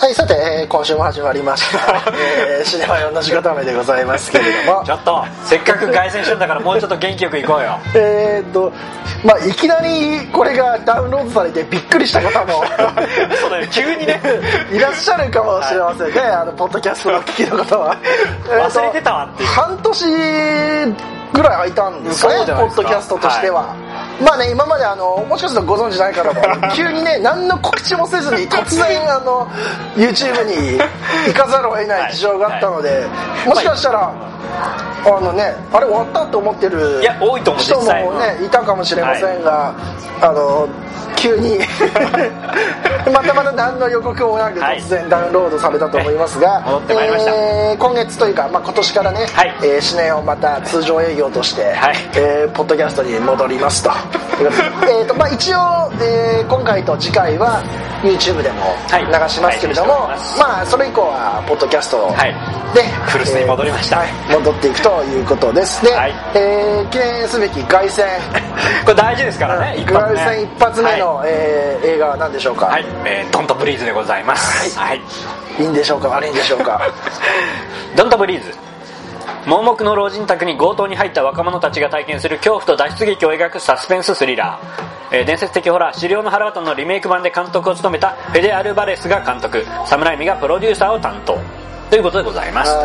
はい、さて、今週も始まりました、シネマ用の仕方めでございますけれども、 ちょっとせっかく凱旋したんだからもうちょっと元気よく行こうよ。 いきなりこれがダウンロードされてびっくりした方もそうだよ、急にねいらっしゃるかもしれませんね、ポッドキャストの聞きの方は忘れてたわっていう。 半年ぐらい空いたんですかね、ポッドキャストとしては。まあね、今までもしかするとご存知ない方も急にね、何の告知もせずに突然YouTube に行かざるを得ない事情があったので、もしかしたらあれ終わったと思ってる人もねいたかもしれませんが、急にまた何の予告もなく突然ダウンロードされたと思いますが、 戻ってまいりました。 今月というか、今年からね、シネをまた通常営業として、ポッドキャストに戻りますと一応、今回と次回は YouTube でも流しますけれども、それ以降はポッドキャストで、 古巣に戻りました、 戻っていくということです。で、記念すべき凱旋これ大事ですからね、 凱旋一発目の、映画は何でしょうか。 ドントブリーズでございます。 いいんでしょうか悪いんでしょうか。 ドントブリーズ、盲目の老人宅に強盗に入った若者たちが体験する恐怖と脱出劇を描くサスペンススリラー、伝説的ホラー「死霊の腹渡」のリメイク版で監督を務めたフェデ・アルバレスが監督、サムライミがプロデューサーを担当ということでございます。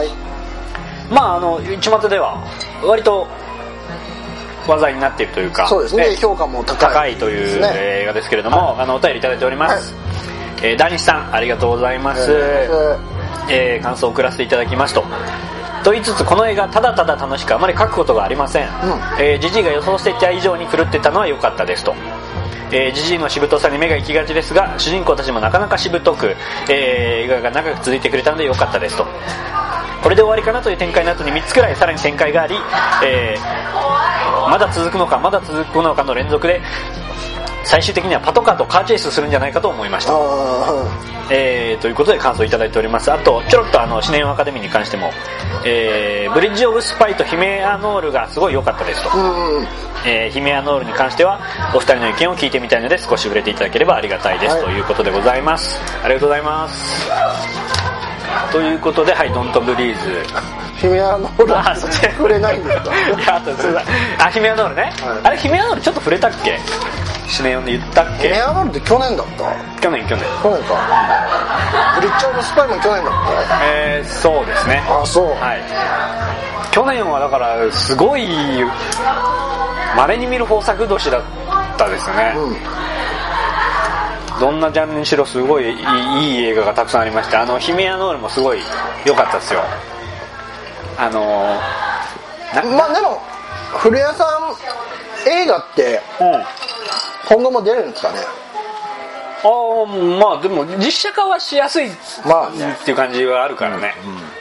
巷では割と話題になっているというか、 そうですね、評価も高いという映画ですけれども、お便りいただいております。ダニシさん、ありがとうございます。感想を送らせていただきますと言いつつ、この映画ただただ楽しくあまり書くことがありません。ジジイが予想していた以上に狂ってたのは良かったですと。ジジイのしぶとさに目が行きがちですが、主人公たちもなかなかしぶとく、映画が長く続いてくれたので良かったですと。これで終わりかなという展開の後に3つくらいさらに展開があり、まだ続くのかの連続で、最終的にはパトカーとカーチェイスするんじゃないかと思いました。ということで感想いただいております。あとちょろっとシネオンアカデミーに関しても、ブリッジオブスパイとヒメアノールがすごい良かったですと。ヒメアノールに関してはお二人の意見を聞いてみたいので少し触れていただければありがたいです、ということでございます。ありがとうございます。ということで、ドントブリーズ、 ヒメアノールは触れないんですか。 ヒメアノールね、あれヒメアノールちょっと触れたっけ、シネオンで言ったっけ。 ヒメアノールって去年だった。 去年か、 ブリッジオブスパイも去年だった。 そうですね。去年はだからすごい稀に見る豊作年だったですね。どんなジャンルにしろすごいいい映画がたくさんありまして、ヒメアノールもすごい良かったですよ。でも古谷さん映画って今後も出るんですかね。 でも実写化はしやすいっていう感じはあるからね。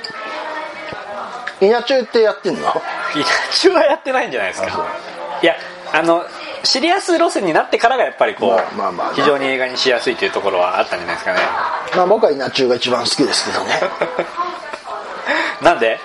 稲中ってやってんの？ 稲中はやってないんじゃないですか。いや、シリアス路線になってからがやっぱり非常に映画にしやすいというところはあったんじゃないですかね。 僕は稲中が一番好きですけどね。 なんで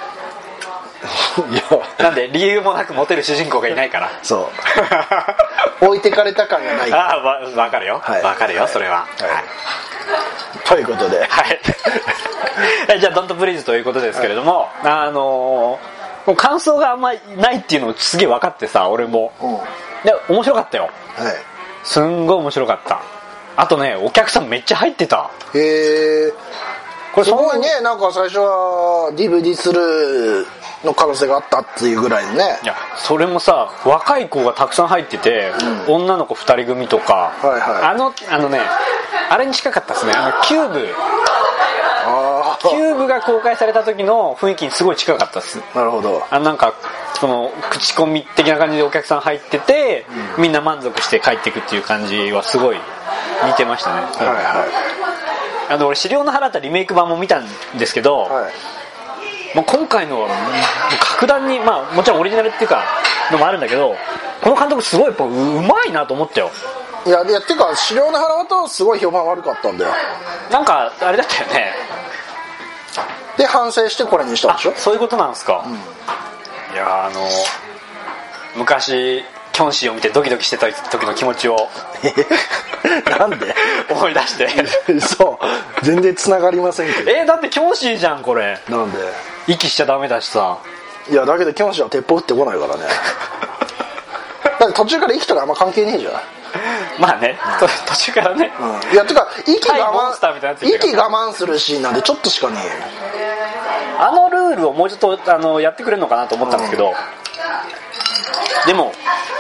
なんで理由もなくモテる主人公がいないから。 そう置いてかれた感がない。 分かるよ、分かるよ、それは。 ということで、 じゃあドントブリーズということですけれども、感想があんまりないっていうのすげえ分かってさ、俺もで面白かったよ。すんごい面白かった。あとね、お客さんめっちゃ入ってた。 これすごいね、なんか最初は DVD スルーの可能性があったっていうぐらいのね。 いや、それもさ、若い子がたくさん入ってて、女の子2人組とか、あれに近かったですね。キューブが公開された時の雰囲気にすごい近かったです。 なるほど。 なんかその口コミ的な感じでお客さん入ってて、みんな満足して帰っていくっていう感じはすごい似てましたね。俺死霊の腹渡リメイク版も見たんですけど、今回のは格段に、もちろんオリジナルっていうかのもあるんだけど、この監督すごいやっぱうまいなと思ったよ。 いやっていうか、死霊の腹渡すごい評判悪かったんだよ。 なんかあれだったよね。 で反省してこれにしたんでしょ。 そういうことなんですか。いや、昔キョンシーを見てドキドキしてた時の気持ちをなんで思い出してそう全然繋がりませんけどだってキョンシーじゃんこれ。 なんで息しちゃダメだしさ。 いやだけどキョンシーは鉄砲撃ってこないからねだって途中から息とかあんま関係ねえじゃん。 まあね、途中からね、 いやてか息我慢するシーンなんでちょっとしかねえよ。 あのルールをもうちょっとやってくれるのかなと思ったんですけど、でも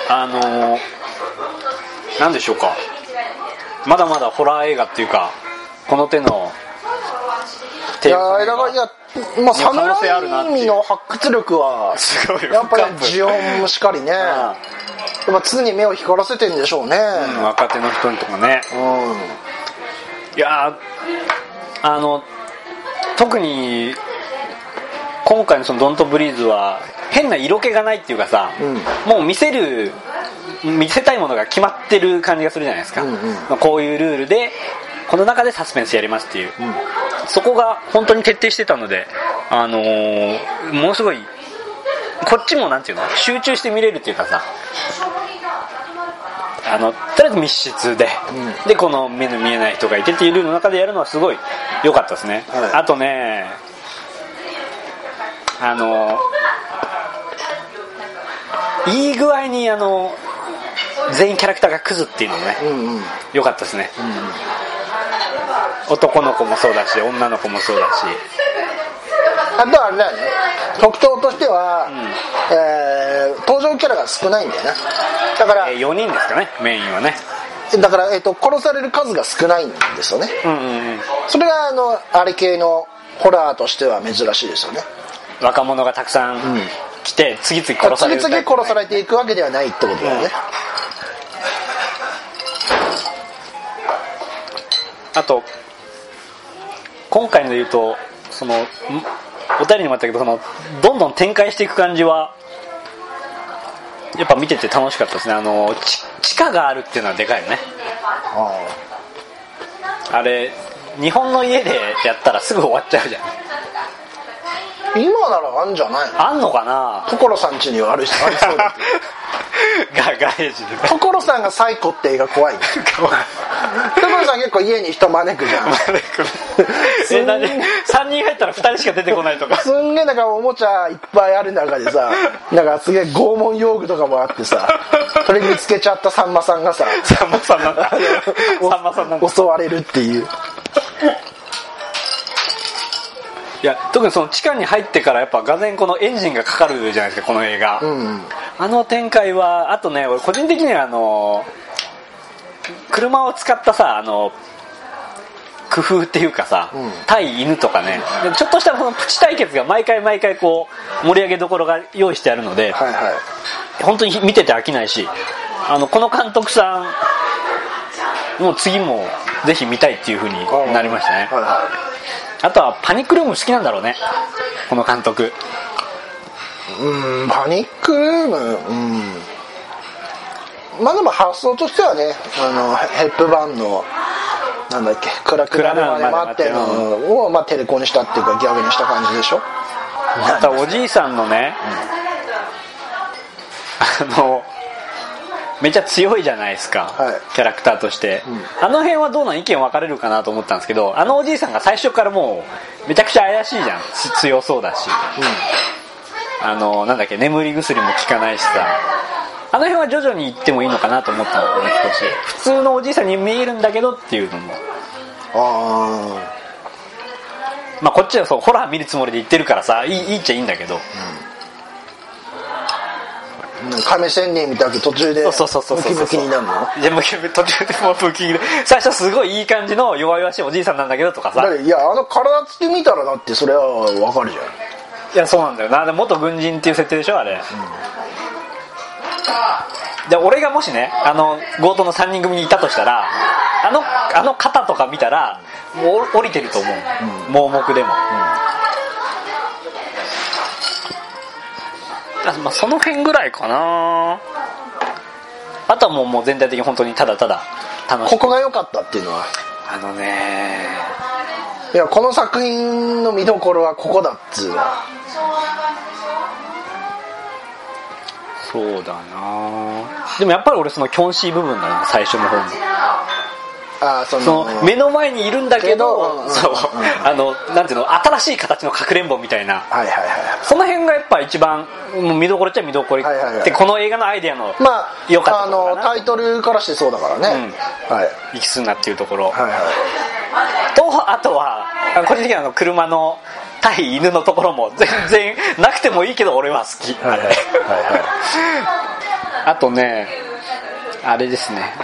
なんでしょうか、まだまだホラー映画っていうかこの手のいやだからいやまあサムライミの発掘力はすごいやっぱりジオンもしかりねやっぱ常に目を光らせてんでしょうね、 若手の人にとかね、いや特に今回のそのドントブリーズは変な色気がないっていうかさ、もう見せたいものが決まってる感じがするじゃないですか、こういうルールでこの中でサスペンスやりますっていう、そこが本当に徹底してたので、ものすごいこっちもなんていうの集中して見れるっていうかさ、とりあえず密室で、でこの目の見えない人がいてっていうルールの中でやるのはすごい良かったですね、あとねいい具合に全員キャラクターがクズっていうのもね、良かったですね、男の子もそうだし女の子もそうだし、 あとはあれだよね、特徴としては、登場キャラが少ないんだよね。だから、 4人ですかねメインはね。 だから、殺される数が少ないんですよね、それがあれ系のホラーとしては珍しいですよね。 若者がたくさん来て、次々殺される、 次々殺されていくわけではないってことだよね、 あと今回ので言うとそのお便りにもあったけど、どんどん展開していく感じはやっぱ見てて楽しかったですね。地下があるっていうのはでかいよね。あれ日本の家でやったらすぐ終わっちゃうじゃん。 今ならあんじゃないの？ あんのかな。 所さん家にはあるそうだガレージで所さんがサイコって映画怖い所さん結構家に人招くじゃん 3人入ったら2人しか出てこないとかすんげえなんかおもちゃいっぱいある中でさ、なんかすげえ拷問用具とかもあってさ、それに見つけちゃったさんまさんがささんまさんなんださんまさんなんだ襲われるっていういや特にその地下に入ってからやっぱがぜんこのエンジンがかかるじゃないですかこの映画、あの展開はあとね、俺個人的には車を使ったさ工夫っていうかさ、対犬とかね、ちょっとしたそのプチ対決が毎回こう盛り上げどころが用意してあるので、本当に見てて飽きないし、この監督さんもう次もぜひ見たいっていう風になりましたね。あとはパニックルーム好きなんだろうねこの監督。 パニックルーム、まあでも発想としてはね、ヘップバーンのなんだっけ暗くなるまで待ってのを、まあ、テレコにしたっていうかギャグにした感じでしょ。 またおじいさんのね、めっちゃ強いじゃないですか、キャラクターとして、あの辺はどうなん意見分かれるかなと思ったんですけど、おじいさんが最初からもうめちゃくちゃ怪しいじゃん、強そうだし、なんだっけ眠り薬も効かないしさ、あの辺は徐々に行ってもいいのかなと思ったのね、少し普通のおじいさんに見えるんだけどっていうのも、まあこっちはそうホラー見るつもりで言ってるからさ、いいっちゃいいんだけど、 亀仙人みたいな途中でムキムキになるの？ いや途中でもうムキムキで、最初すごいいい感じの弱々しいおじいさんなんだけどとかさ、 いや体つき見たらだってそれはわかるじゃん。 いやそうなんだよな、で元軍人っていう設定でしょあれ、で俺がもしね強盗の3人組にいたとしたらあの肩とか見たらもう降りてると思う、盲目でも、まあ、その辺ぐらいかな。あとはもう全体的に本当にただただ楽しい。 ここが良かったっていうのはね、 いやこの作品の見どころはここだっつうの。 そうだな。でもやっぱり俺そのキョンシー部分だな、最初の方にその目の前にいるんだけど、なんていうの、新しい形のかくれんぼみたいな、その辺がやっぱ一番見どころっちゃ見どころって、この映画のアイデアの良かったところかな。 タイトルからしてそうだからね、 行きすんなっていうところと、あとは個人的に車の対犬のところも全然なくてもいいけど俺は好き。あとね、あれですね、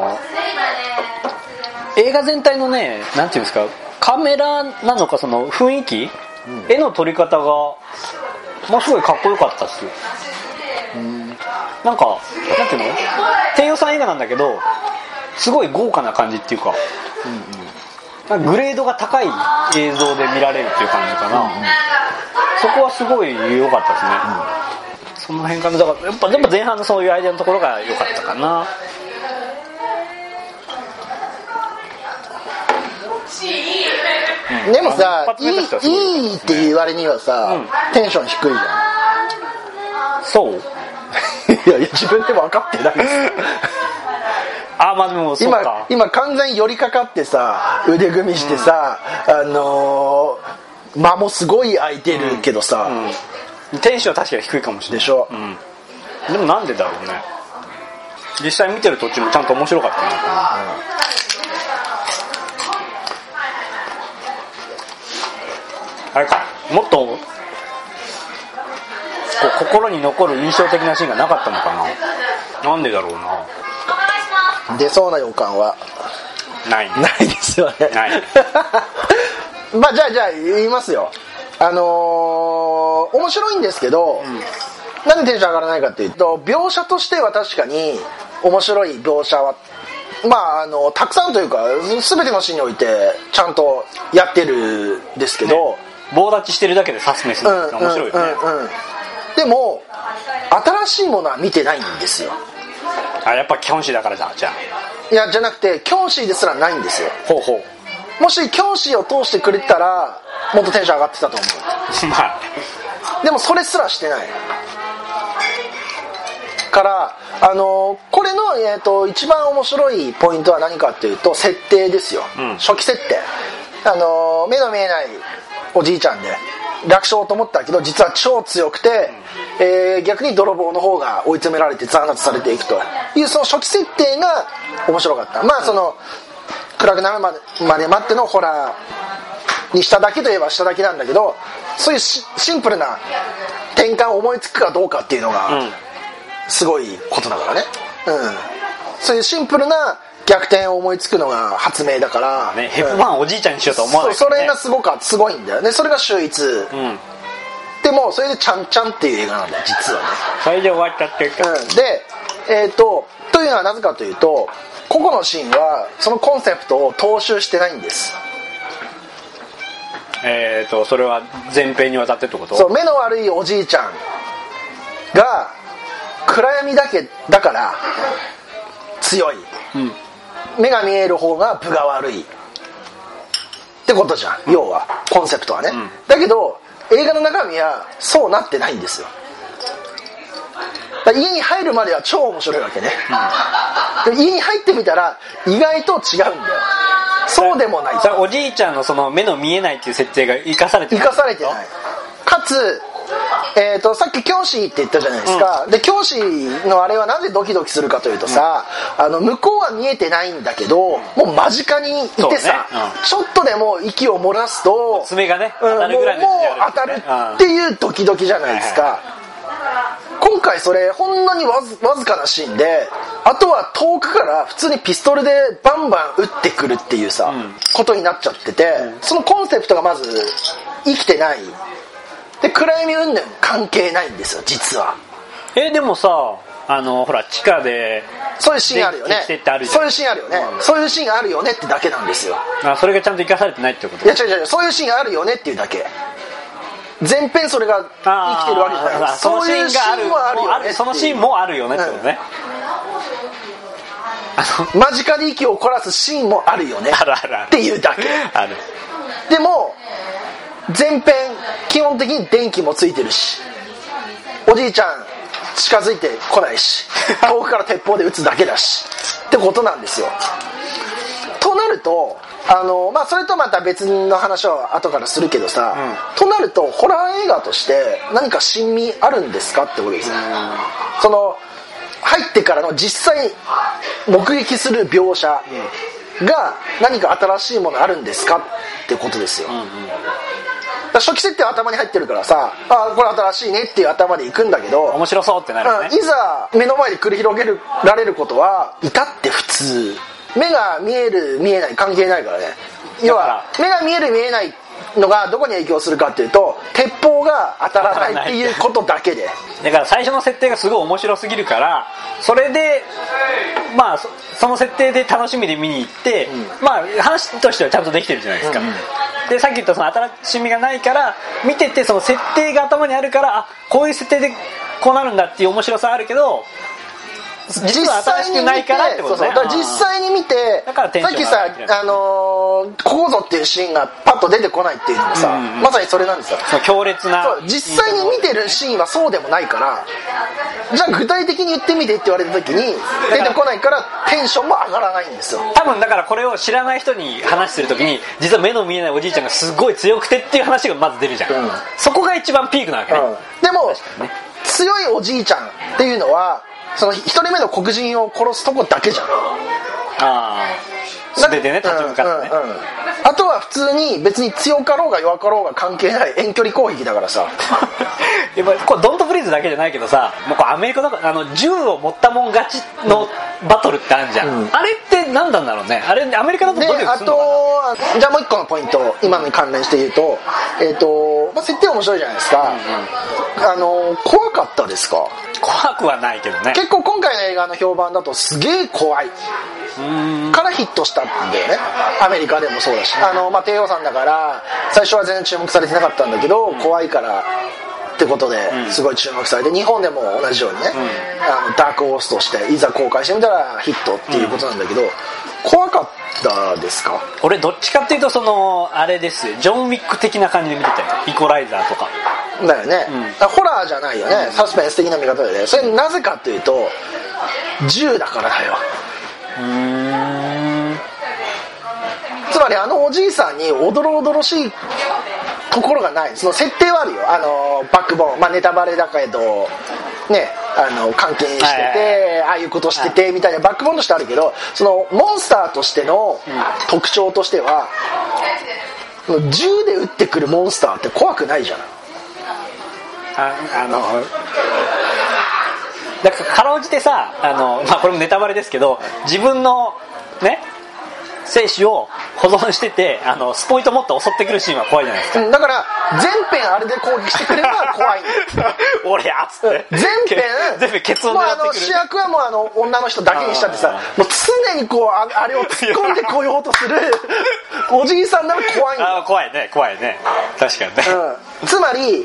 映画全体のね、なんていうんですか、カメラなのかその雰囲気、絵の撮り方がものすごいかっこよかったっすよ。なんかなんていうの、低予算映画なんだけどすごい豪華な感じっていうか、グレードが高い映像で見られるっていう感じかな。そこはすごい良かったですね。その辺かな。だからやっぱ前半のそういうアイデアのところが良かったかな。 でもさ、いいっていう割にはさ、テンション低いじゃん。 そういや自分でも分かってないですまあでもそうか。 今完全に寄りかかってさ、腕組みしてさ、間もすごい空いてるけどさ、 テンションは確かに低いかもしれないでしょ、 でもなんでだろうね。実際見てる途中もちゃんと面白かったな、あれか、もっとこう心に残る印象的なシーンがなかったのかな。なんでだろうな。 出そうな予感はないですよね。 ないまあじゃあ言いますよ。面白いんですけど、なんでテンション上がらないかっていうと、描写としては確かに面白い描写はたくさんというか全てのシーンにおいてちゃんとやってるんですけど、 棒立ちしてるだけでサスペンスが面白いよね。 でも新しいものは見てないんですよ。 やっぱキョンシーだからじゃあ。 いやじゃなくてキョンシーですらないんですよ。もしキョンシーを通してくれてたらもっとテンション上がってたと思う。でもそれすらしてないからこれの、一番面白いポイントは何かっていうと設定ですよ、初期設定。目の見えないおじいちゃんで楽勝と思ったけど実は超強くて、逆に泥棒の方が追い詰められて斬殺されていくというその初期設定が面白かった。まあその暗くなるまで待ってのホラーにしただけといえばしただけなんだけど、そういうシンプルな転換を思いつくかどうかっていうのがすごいことだからね、そういうシンプルな逆転を思いつくのが発明だから、 ヘップマンおじいちゃんにしようと思わない、 それがすごいんだよね。それが秀逸、でもそれでちゃんちゃんっていう映画なんだよ実はね。 それで終わっちゃってるか、 でというのはなぜかというと、個々のシーンはそのコンセプトを踏襲してないんです。 それは前編にわたってってこと？ そう、目の悪いおじいちゃんが暗闇だから強い、目が見える方が分が悪いってことじゃん、要はコンセプトはね、だけど映画の中身はそうなってないんですよ。家に入るまでは超面白いわけね、で家に入ってみたら意外と違うんだよ。そうでもない。 おじいちゃんのその目の見えないっていう設定が生かされてない。 かつさっきキョンシーって言ったじゃないですか、でキョンシーのあれはなぜドキドキするかというとさ、向こうは見えてないんだけどもう間近にいてさ、ちょっとでも息を漏らすと爪がね当たるぐらいのもう当たるっていうドキドキじゃないですか、今回それほんのにわずかなシーンで、あとは遠くから普通にピストルでバンバン撃ってくるっていうさ、ことになっちゃってて、そのコンセプトがまず生きてないで、暗闇云々関係ないんですよ実は。 でもさ、ほら地下でそういうシーンあるよね、そういうシーンあるよね、そういうシーンあるよねってだけなんですよ。それがちゃんと生かされてないってこと？ いや違う、そういうシーンがあるよねっていうだけ。全編それが生きてるわけじゃない。 そういうシーンもあるよね、そのシーンもあるよねってことね、 間近で息を凝らすシーンもあるよねっていうだけ。でも全編基本的に電気もついてるし、おじいちゃん近づいてこないし遠くから鉄砲で撃つだけだしってことなんですよ。ととなるとそれとまた別の話を後からするけどさ、となるとホラー映画として何か新味あるんですかってことですよ。その入ってからの実際目撃する描写が何か新しいものあるんですかってことですよ。初期設定は頭に入ってるからさ、これ新しいねっていう頭で行くんだけど、 面白そうってなるよね。 いざ目の前で繰り広げられることは至って普通。目が見える見えない関係ないからね。要は目が見える見えないのがどこに影響するかっていうと、鉄砲が当たらないっていうことだけで。 だから最初の設定がすごい面白すぎるから、それでその設定で楽しみで見に行って、話としてはちゃんとできてるじゃないですか。でさっき言ったその新しみがないから見てて、その設定が頭にあるから、こういう設定でこうなるんだっていう面白さあるけど、実は新しくないからってことね。 だから実際に見て、さっきさここぞっていうシーンがパッと出てこないっていうのもさ、まさにそれなんですよ。 強烈な。 実際に見てるシーンはそうでもないから、じゃあ具体的に言ってみてって言われた時に出てこないからテンションも上がらないんですよ。 多分だからこれを知らない人に話する時に、実は目の見えないおじいちゃんがすごい強くてっていう話がまず出るじゃん。そこが一番ピークなわけね。 でも強いおじいちゃんっていうのはその一人目の黒人を殺すとこだけじゃん。 素手でね、立ち向かってね。 あとは普通に別に強かろうが弱かろうが関係ない遠距離攻撃だからさ。 やっぱこれドントフリーズだけじゃないけどさ、もうこれアメリカだから銃を持ったもん勝ちのバトルってあるじゃん。あれって何なんだろうね。あれアメリカだとドキドキするのかな。 じゃあもう一個のポイント、今のに関連して言うと、設定面白いじゃないですか。怖かったですか？ 怖くはないけどね。 結構今回の映画の評判だとすげえ怖いからヒットしたんだよね。アメリカでもそうだし、低予算だから最初は全然注目されてなかったんだけど、怖いからってことですごい注目されて、日本でも同じようにね、ダークホースとしていざ公開してみたらヒットっていうことなんだけど、怖かったですか？ 俺どっちかっていうとあれですよ、ジョン・ウィック的な感じで見てたよ。イコライザーとかだよね。ホラーじゃないよね、サスペンス的な見方でね。それなぜかっていうと銃だからだよ。つまりおじいさんにおどろおどろしいところがない。その設定はあるよ。バックボーン、ネタバレだけどね、関係してて、ああいうことしててみたいなバックボーンとしてあるけど、そのモンスターとしての特徴としては、銃で撃ってくるモンスターって怖くないじゃん。 だからかろうじてさ、これもネタバレですけど、自分のね生死を保存してて、スポイト持って襲ってくるシーンは怖いじゃないですか。 だから全編あれで攻撃してくれば怖いん俺やっつって全編ケツを狙ってくる。 主役はもう女の人だけにしたってさ、もう常にあれを突っ込んでこようとするおじいさんなら怖いんだ。 怖いね確かにね、 つまり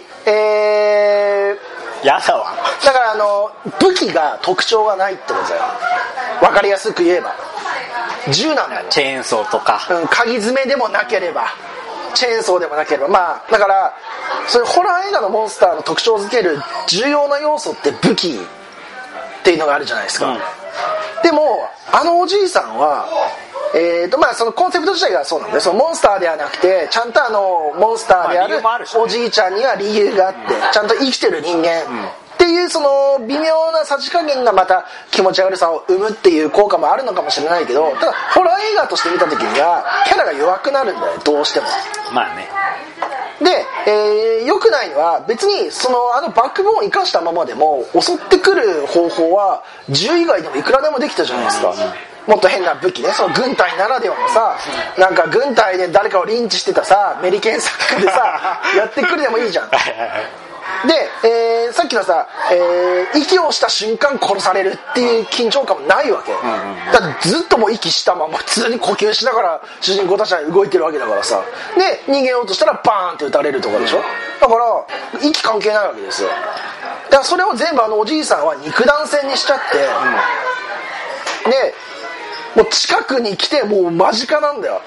やだわ。 だから武器が特徴がないってことだよ。分かりやすく言えば銃なんだよ。 チェーンソーとか、 鍵爪でもなければチェーンソーでもなければ、だからそういうホラー映画のモンスターの特徴づける重要な要素って武器っていうのがあるじゃないですか。でもおじいさんはそのコンセプト自体がそうなんで、そのモンスターではなくてちゃんとモンスターであるおじいちゃんには理由があって、ちゃんと生きてる人間っていうその微妙なさじ加減がまた気持ち悪さを生むっていう効果もあるのかもしれないけど、ただホラー映画として見た時にはキャラが弱くなるんだよ、どうしても。で、良くないのは別にバックボーンを生かしたままでも襲ってくる方法は銃以外でもいくらでもできたじゃないですか。もっと変な武器ね、その軍隊ならではのさ、なんか軍隊で誰かをリンチしてたさメリケン作家でさやってくるでもいいじゃん。で、さっきのさ、息をした瞬間殺されるっていう緊張感もないわけ。だってずっともう息したまま普通に呼吸しながら主人公たちは動いてるわけだからさ、で逃げようとしたらバーンって撃たれるとかでしょ。だから息関係ないわけですよ。だからそれを全部おじいさんは肉弾戦にしちゃって、でもう近くに来てもう間近なんだよ。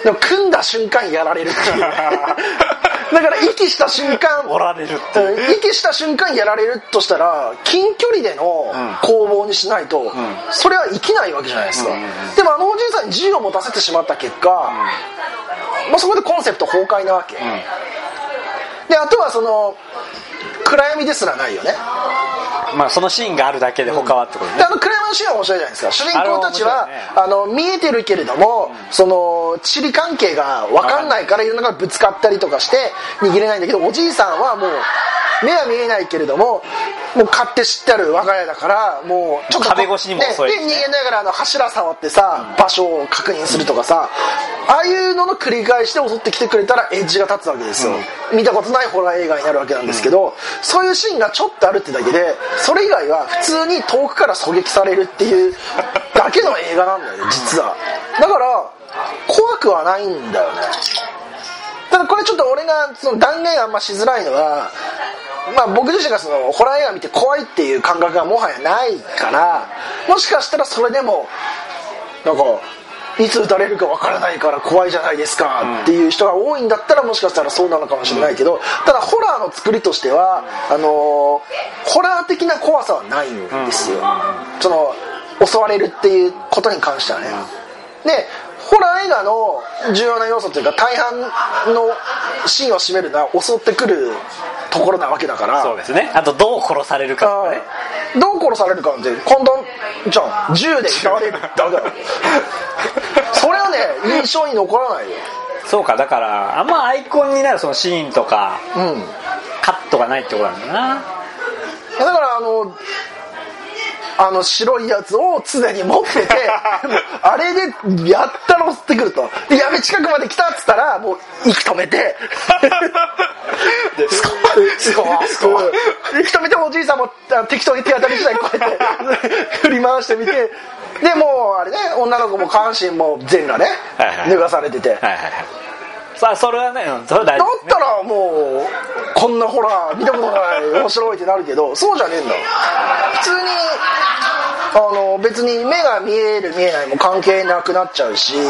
でも組んだ瞬間やられるっていうだから息した瞬間おられるっていう、 息した瞬間やられるとしたら近距離での攻防にしないと、それは生きないわけじゃないですか、でもおじいさんに銃を持たせてしまった結果、まあ、そこでコンセプト崩壊なわけ、であとはその暗闇ですらないよね。 まあそのシーンがあるだけで他はってことね。 で暗闇のシーンは面白いじゃないですか。主人公たちは、ね、見えてるけれども、その地理関係が分かんないからいろんなのがぶつかったりとかして逃げれないんだけど、おじいさんはもう目は見えないけれども勝手知ってある我が家だからもうちょっと壁越しにも遅い、 ね、で逃げながら柱触ってさ、場所を確認するとかさ、ああいうのの繰り返しで襲ってきてくれたらエッジが立つわけですよ、見たことないホラー映画になるわけなんですけど、そういうシーンがちょっとあるってだけで、それ以外は普通に遠くから狙撃されるっていうだけの映画なんだよね実は。だから怖くはないんだよね。ただこれちょっと俺がその断言あんましづらいのは、まあ、僕自身がそのホラー映画見て怖いっていう感覚がもはやないから、もしかしたらそれでもなんかいつ撃たれるかわからないから怖いじゃないですかっていう人が多いんだったらもしかしたらそうなのかもしれないけど、ただホラーの作りとしてはホラー的な怖さはないんですよ、その襲われるっていうことに関してはね。でホラー映画の重要な要素というか大半のシーンを占めるのは襲ってくるところなわけだから。 そうですね。あとどう殺されるかとかね。 どう殺されるかって今度じゃあ銃で撃たれるだけだよそれはね印象に残らないよ。 そうか、だからあんまアイコンになるそのシーンとか、カットがないってことなんだな。 だから白いやつを常に持っててあれでやったら襲ってくると、でやべ近くまで来たっつったらもう息止めてで息止めてもおじいさんも適当に手当たり次第こうやって振り回してみて、でもうあれね女の子も下半身も全裸ね脱がされてて、 さあそれはね、それは大事ですね。 だったらもうこんなホラー見たことない面白いってなるけど、そうじゃねえんだ。普通に別に目が見える見えないも関係なくなっちゃうし、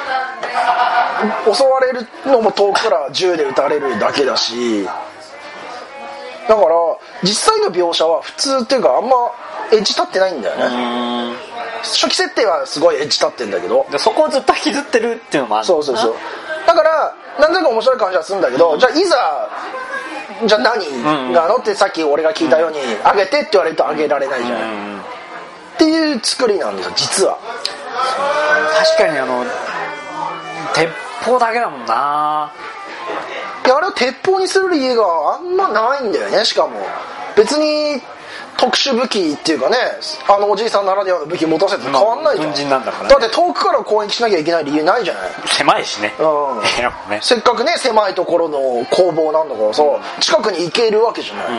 襲われるのも遠くから銃で撃たれるだけだし、だから実際の描写は普通っていうかあんまエッジ立ってないんだよね。初期設定はすごいエッジ立ってんだけど、 でそこをずっと引きずってるっていうのもある。 そうだからなんとなく面白い感じはするんだけど、じゃあいざじゃあ何がのってさっき俺が聞いたようにあげてって言われるとあげられないじゃない、っていう作りなんですよ実は。 確かに鉄砲だけだもんな。 いやあれを鉄砲にする理由があんまないんだよね。しかも別に特殊武器っていうかね、おじいさんならではの武器持たせて変わんないじゃん、 軍人なんだからね。 だって遠くから攻撃しなきゃいけない理由ないじゃない。 狭いしね、 ねせっかくね狭いところの攻防なんだからさ、近くに行けるわけじゃない、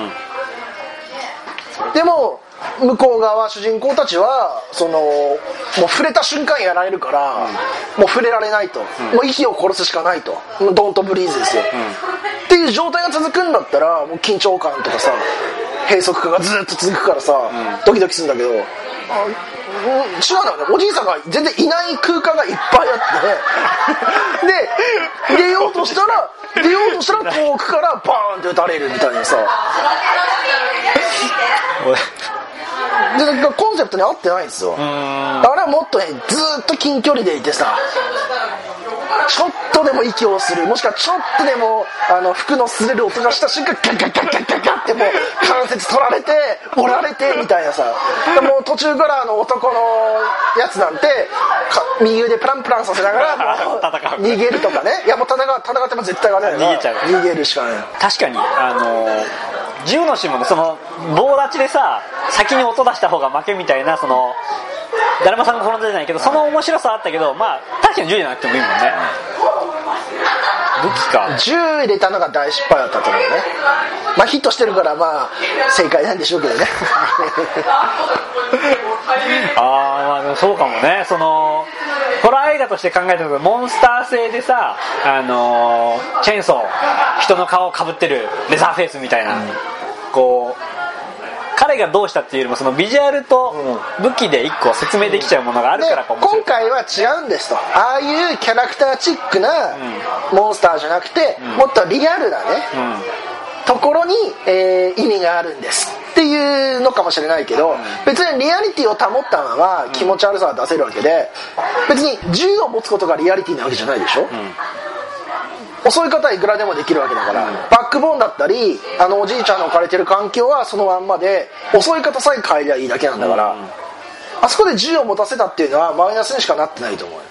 でも向こう側主人公たちはもう触れた瞬間やられるから、もう触れられないと、もう息を殺すしかないと、ドントブリーズですよ、っていう状態が続くんだったらもう緊張感とかさ閉塞感がずっと続くからさ、ドキドキするんだけど、違うんだよね。おじいさんが全然いない空間がいっぱいあってで出ようとしたら遠くからバーンって撃たれるみたいなさでコンセプトに合ってないんですよ。あれはもっとねずっと近距離でいてさ、ちょっとでも息をする、もしくはちょっとでも服の擦れる音がした瞬間ガッガッガッガッガッガッってもう関節取られて折られてみたいなさ、もう途中から男のやつなんて右腕プランプランさせながらもう逃げるとかね。いやもう戦っても絶対がね逃げるしかない。 確かに銃のシーンもね、その棒立ちでさ先に音出した方が負けみたいな、だるまさんが転んでないけどその面白さあったけど、まあ確かに銃じゃなくてもいいもんね。武器か。銃入れたのが大失敗だったと思うね。まあヒットしてるからまあ正解なんでしょうけどねまあでもそうかもね。ホラー映画として考えてるとモンスター製でさ、チェーンソー人の顔をかぶってるレザーフェイスみたいな、こう彼がどうしたっていうよりもそのビジュアルと武器で一個説明できちゃうものがあるからかもしれない。 今回は違うんですと、ああいうキャラクターチックなモンスターじゃなくて、もっとリアルなね、ところに、意味があるんですっていうのかもしれないけど、別にリアリティを保ったまま気持ち悪さは出せるわけで、別に銃を持つことがリアリティなわけじゃないでしょ、襲い方はいくらでもできるわけだから、バックボーンだったりおじいちゃんの置かれてる環境はそのまんまで、襲い方さえ変えりゃいいだけなんだから、あそこで銃を持たせたっていうのはマイナスにしかなってないと思う。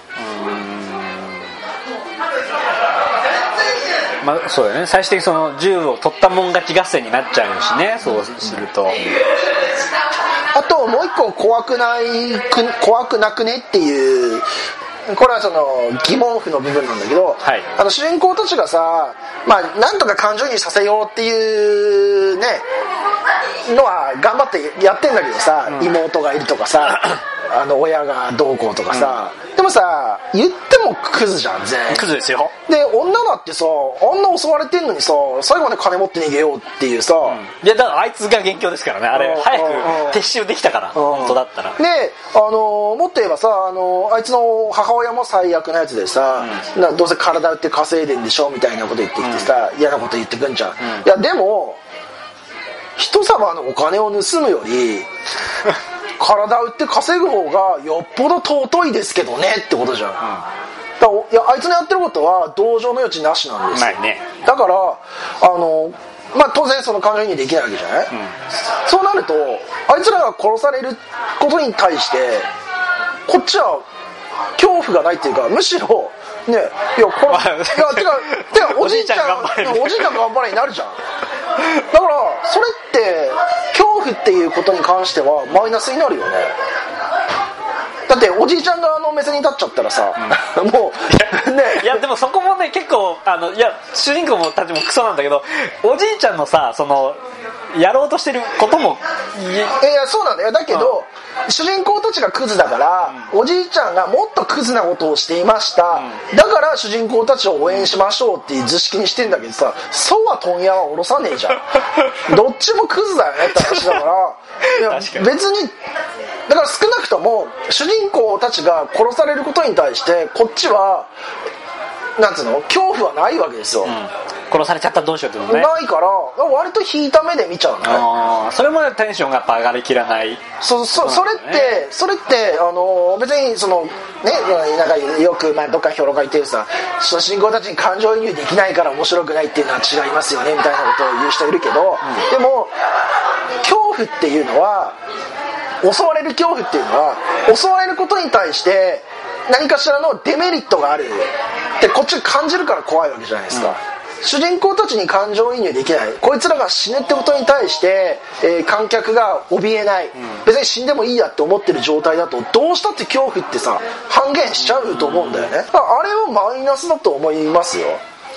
まあ、そうだよね。最終的にその銃を取ったもん勝ち合戦になっちゃうしね、そうすると。 あともう一個怖くなくねっていう、これはその疑問符の部分なんだけど、 はい、 主人公たちがさ、なんとか感情移入させようっていうねのは頑張ってやってんだけどさ、妹がいるとかさ親がどうこうとかさ、でもさ言ってもクズじゃん、全員クズですよ。 で女だってさ、あんな襲われてんのにさ、最後まで金持って逃げようっていうさ、 いやだからあいつが元凶ですからね、あれ早く撤収できたから、本当だったら。 でもっと言えばさ、あいつの母親も最悪なやつでさ、どうせ体売って稼いでんでしょみたいなこと言ってきてさ、嫌なこと言ってくんじゃん、いやでも人様のお金を盗むより体売って稼ぐ方がよっぽど尊いですけどねってことじゃん、いやあいつのやってることは同情の余地なしなんですよ、 ないね。 だから当然その感情移入できないわけじゃない、そうなるとあいつらが殺されることに対してこっちは恐怖がないっていうか、むしろね、いやこれてかおじいちゃん頑張れになるじゃん。だからそれって恐怖っていうことに関してはマイナスになるよね。だっておじいちゃん側の目線に立っちゃったらさ、もうね、いやでもそこもね結構いや主人公もたちもクソなんだけど、おじいちゃんのさそのやろうとしてることもいやそうなんだよ。だけど、主人公たちがクズだから、おじいちゃんがもっとクズなことをしていました、だから主人公たちを応援しましょうっていう図式にしてんだけどさ、そうは問屋は下ろさねえじゃんどっちもクズだよねって話だからいや別にだから少なくとも主人公たちが殺されることに対してこっちはなんつうの恐怖はないわけですよ、 殺されちゃったらどうしようってことねないから割と引いた目で見ちゃうのね。 それもテンションがやっぱ上がりきらない。 それって別にそのね、なんかよくどっか評論家言ってるさ、主人公たちに感情移入できないから面白くないっていうのは違いますよねみたいなことを言う人いるけど、でも恐怖っていうのは襲われる恐怖っていうのは襲われることに対して何かしらのデメリットがあるってこっちが感じるから怖いわけじゃないですか、主人公たちに感情移入できない、こいつらが死ぬってことに対して、観客が怯えない、別に死んでもいいやって思ってる状態だとどうしたって恐怖ってさ半減しちゃうと思うんだよね。あれはマイナスだと思いますよ。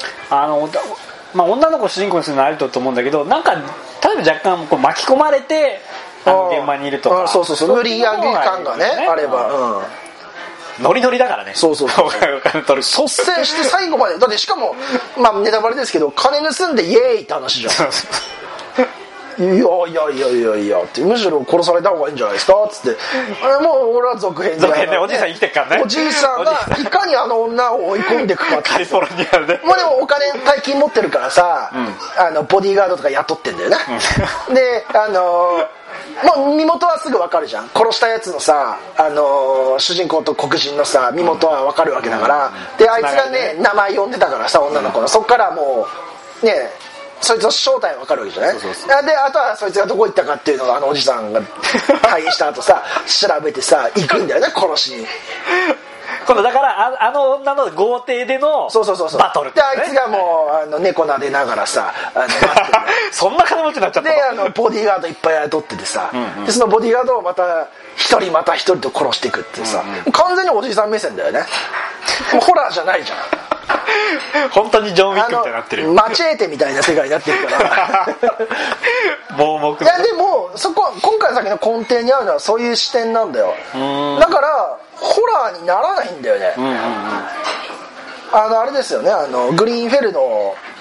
女の子を主人公にするのはあると思うんだけど、なんか例えば若干こう巻き込まれて現場にいるとか、 そう無理やり感がねあれば、 ノリノリだからね。 そう率先して最後までだって、しかもネタバレですけど金盗んでイエーイって話じゃんいやって、むしろ殺された方がいいんじゃないですかっつってもう俺は続編でおじいさん生きてっからね。 おじいさんがいかに女を追い込んでいくかってカリフォルニアででもお金大金持ってるからさ、ボディーガードとか雇ってんだよね、でもう身元はすぐ分かるじゃん、殺したやつのさ、主人公と黒人のさ身元は分かるわけだから、であいつがね名前呼んでたからさ女の子の、そっからもうねそいつの正体分かるわけじゃない。であとはそいつがどこ行ったかっていうのをおじさんが退院した後さ調べてさ行くんだよね殺しに。 今度だから女の豪邸でのバトルであいつがもう猫撫でながらさ待ってそんな金持ちになっちゃったのでボディーガードいっぱい雇っててさ、でそのボディーガードをまた一人と殺していくってさ、完全におじいさん目線だよねホラーじゃないじゃん本当にジョン・ウィックみたいになってる、 マチェーテみたいな世界になってるから盲目。 いやでも今回の先の根底にあるのはそういう視点なんだよ。だからホラーにならないんだよね。あれですよね、グリーンフェルの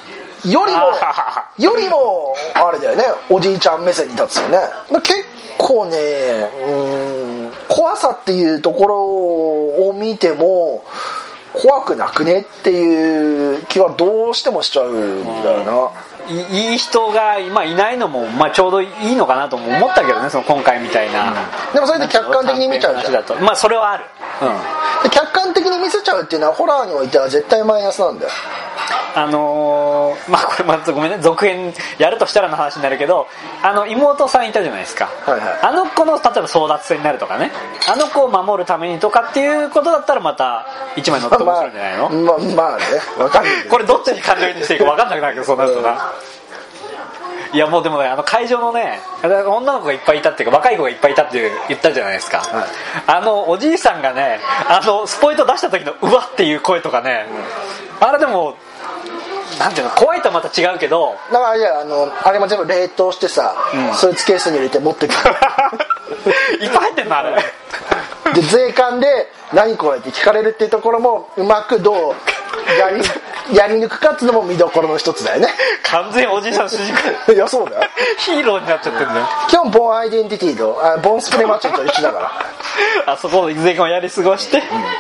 よりもあれだよね、おじいちゃん目線に立つよね。結構ね、怖さっていうところを見ても怖くなくねっていう気はどうしてもしちゃうんだよな。 いい人が今いないのも、ちょうどいいのかなとも思ったけどね、その今回みたいな、 でもそれで客観的に見ちゃうじゃん。 それはある、 で客観的に見せちゃうっていうのはホラーにおいては絶対マイナスなんだよ。 これまずごめんね、続編やるとしたらの話になるけど、妹さんいたじゃないですか、 はいはい、 あの子の例えば争奪戦になるとかね、あの子を守るためにとかっていうことだったらまた一枚乗って面白いんじゃないの？ まあね、分かるこれどっちに感情にしていいか分かんなくなるけど、そうなるとな。いやもうでもね、会場のね、女の子がいっぱいいたっていうか若い子がいっぱいいたって言ったじゃないですか、はい、おじいさんがね、スポイト出した時のうわっていう声とかね、あれでもなんていうの、怖いとはまた違うけど、 だからあれも全部冷凍してさ、スーツケースに入れて持ってくるいっぱい入ってんのあれで税関で何これって聞かれるっていうところもうまくどうやり抜くかっていうのも見どころの一つだよね。 完全おじいさん主人公いやそうだよ、 ヒーローになっちゃってるんだよ。 基本ボーンアイデンティティとボーンスプレーマッチと一緒だからあそこを税関をやり過ごして、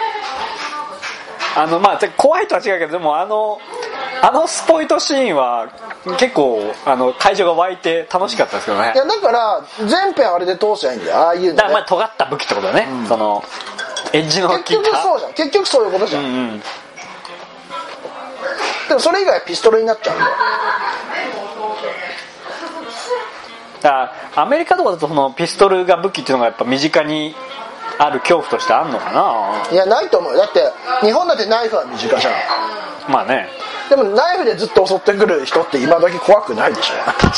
怖いとは違うけど、でもスポイトシーンは結構会場が湧いて楽しかったですけどね。 いやだから全編あれで通しゃいいんだよ、ああいうの、ね、 だから尖った武器ってことだね、そのエッジの効いた。 結局そうじゃん、結局そういうことじゃん、でもそれ以外ピストルになっちゃうんだよ。 だからアメリカとかだとそのピストルが武器っていうのがやっぱ身近にある恐怖としてあんのかな。 いやないと思う。だって日本だってナイフは身近じゃん。 まあね、 でもナイフでずっと襲ってくる人って今時怖くないでしょ。 確かに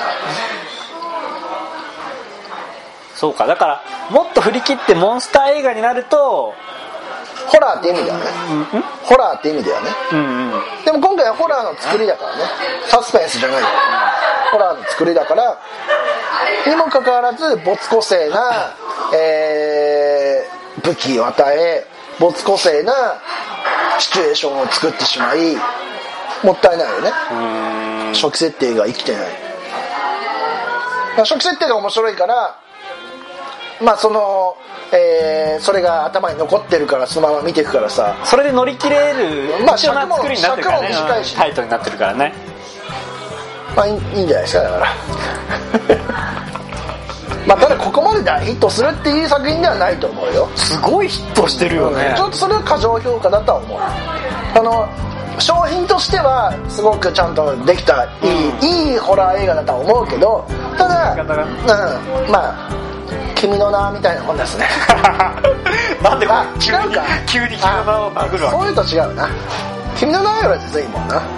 そうか。だからもっと振り切ってモンスター映画になるとホラーって意味だよね、ホラーって意味だよね、でも今回はホラーの作りだからね、サスペンスじゃないから、ホラーの作りだからにもかかわらず没個性な、武器を与え没個性なシチュエーションを作ってしまいもったいないよね。初期設定が生きてない。初期設定が面白いからそれが頭に残ってるからそのまま見ていくからさ、 それで乗り切れる尺も短いし、 タイトになってるからね。 いいんじゃないですか。だからただここまで大ヒットするっていう作品ではないと思うよ。 すごいヒットしてるよね。 ちょっとそれは過剰評価だとは思う。商品としてはすごくちゃんとできたいいホラー映画だとは思うけど、ただ君の名みたいなもんですねなんで違うか、 急に君の名を殴るわけ。 そういうと違うな。君の名よりは全然いいもんな。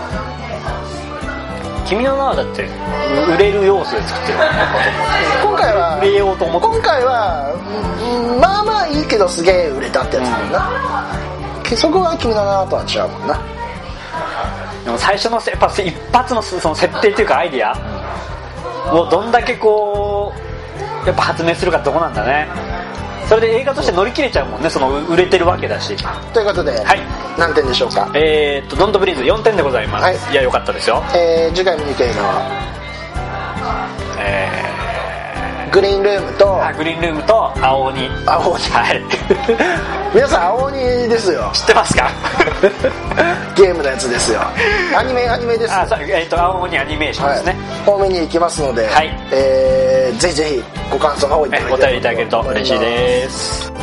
君の名はだって売れる要素で作ってる今回は売れようと思って、 今回はまあまあいいけどすげえ売れたってやつだもんな、そこは君の名とは違うもんな。 でも最初のやっぱ一発のその設定っていうかアイディアをどんだけこうやっぱ発明するかどこなんだね。それで映画として乗り切れちゃうもんね、その売れてるわけだし。 ということで、はい、何点でしょうか。 ドントブリーズ4点でございます、はい、いや良かったですよ。 次回見に行く映画はグリーンルームとグリーンルームと青鬼。はい皆さん青鬼ですよ。 知ってますかゲームのやつですよ。アニメです。 青鬼アニメーションですね、 方面に行きますので、ぜひぜひご感想の方をいただければお便りいただけると嬉しいです。